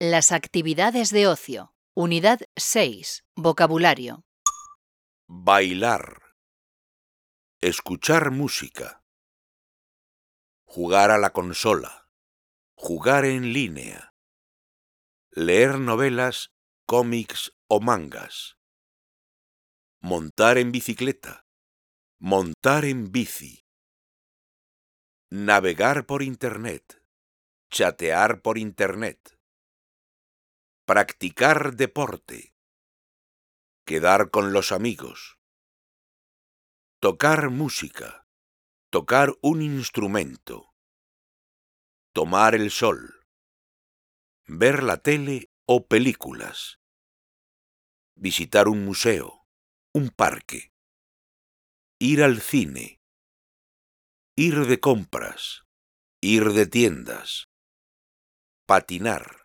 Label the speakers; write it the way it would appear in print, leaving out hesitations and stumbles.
Speaker 1: Las actividades de ocio. Unidad 6. Vocabulario.
Speaker 2: Bailar. Escuchar música. Jugar a la consola. Jugar en línea. Leer novelas, cómics o mangas. Montar en bicicleta. Montar en bici. Navegar por Internet. Chatear por Internet. Practicar deporte. Quedar con los amigos. Tocar música. Tocar un instrumento. Tomar el sol. Ver la tele o películas. Visitar un museo. Un parque. Ir al cine. Ir de compras. Ir de tiendas. Patinar.